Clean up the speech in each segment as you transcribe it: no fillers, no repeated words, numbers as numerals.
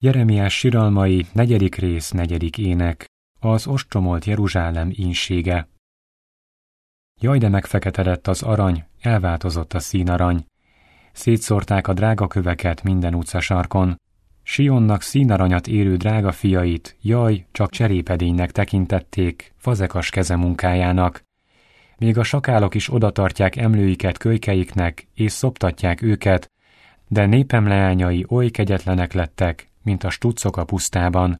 Jeremiás siralmai, 4. rész, 4. ének. Az ostromolt Jeruzsálem ínsége. Jaj, de megfeketedett az arany, elváltozott a színarany. Szétszórták a drága köveket minden utcasarkon. Sionnak színaranyat érő drága fiait, jaj, csak cserépedénynek tekintették, fazekas keze munkájának. Még a sakálok is odatartják emlőiket kölykeiknek, és szoptatják őket, de népem leányai oly kegyetlenek lettek, mint a stuccok a pusztában.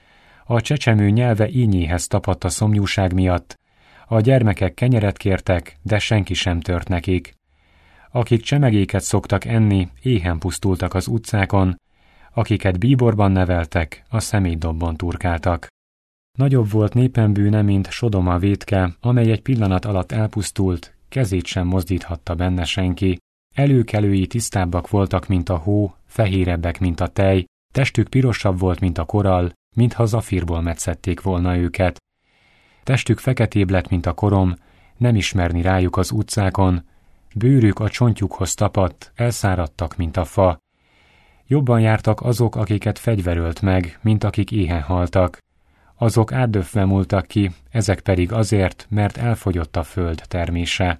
A csecsemő nyelve ínyéhez tapadt a szomjúság miatt, a gyermekek kenyeret kértek, de senki sem tört nekik. Akik csemegéket szoktak enni, éhen pusztultak az utcákon, akiket bíborban neveltek, a szemétdobban turkáltak. Nagyobb volt népem bűne, mint Sodoma vétke, amely egy pillanat alatt elpusztult, kezét sem mozdíthatta benne senki. Előkelői tisztábbak voltak, mint a hó, fehérebbek, mint a tej, testük pirosabb volt, mint a korall, mintha zafírból metszették volna őket. Testük feketébb lett, mint a korom, nem ismerni rájuk az utcákon, bőrük a csontjukhoz tapadt, elszáradtak, mint a fa. Jobban jártak azok, akiket fegyverölt meg, mint akik éhen haltak. Azok átdöfve múltak ki, ezek pedig azért, mert elfogyott a föld termése.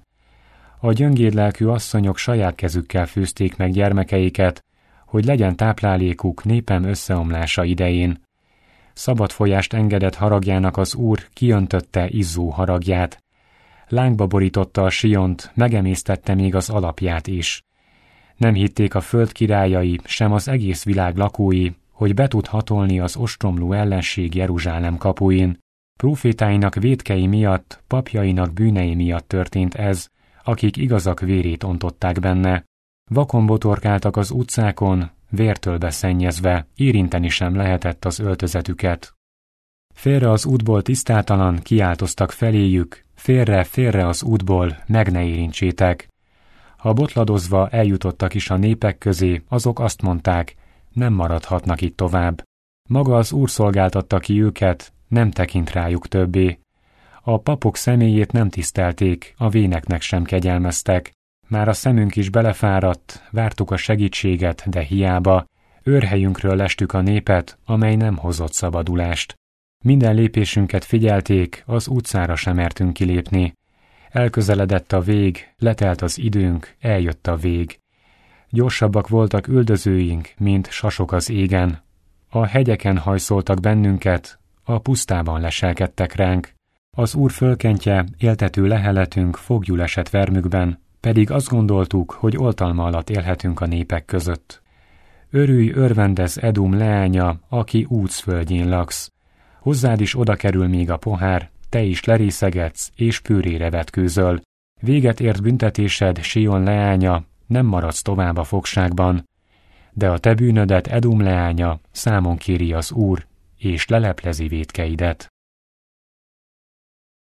A gyöngédlelkű asszonyok saját kezükkel főzték meg gyermekeiket, hogy legyen táplálékuk népem összeomlása idején. Szabad folyást engedett haragjának az Úr kiöntötte izzó haragját. Lángba borította a Siont, megemésztette még az alapját is. Nem hitték a föld királyai, sem az egész világ lakói, hogy be tud hatolni az ostromló ellenség Jeruzsálem kapuin. Prófétáinak vétkei miatt, papjainak bűnei miatt történt ez, akik igazak vérét ontották benne. Vakon botorkáltak az utcákon, vértől beszennyezve, érinteni sem lehetett az öltözetüket. Félre az útból tisztátalan, kiáltoztak feléjük, félre az útból, meg ne érintsétek. Ha botladozva eljutottak is a népek közé, azok azt mondták, nem maradhatnak itt tovább. Maga az Úr szolgáltatta ki őket, nem tekint rájuk többé. A papok személyét nem tisztelték, a véneknek sem kegyelmeztek. Már a szemünk is belefáradt, vártuk a segítséget, de hiába. Őrhelyünkről lestük a népet, amely nem hozott szabadulást. Minden lépésünket figyelték, az utcára sem mertünk kilépni. Elközeledett a vég, letelt az időnk, eljött a vég. Gyorsabbak voltak üldözőink, mint sasok az égen. A hegyeken hajszoltak bennünket, a pusztában leselkedtek ránk. Az Úr fölkentje, éltető leheletünk foglyul esett vermükben, pedig azt gondoltuk, hogy oltalma alatt élhetünk a népek között. Örülj, örvendez Edom leánya, aki Úc földjén laksz. Hozzád is oda kerül még a pohár, te is lerészegetsz, és pőrére vetkőzöl. Véget ért büntetésed, Sion leánya, nem maradsz tovább a fogságban. De a te bűnödet, Edom leánya, számon kéri az Úr, és leleplezi vétkeidet.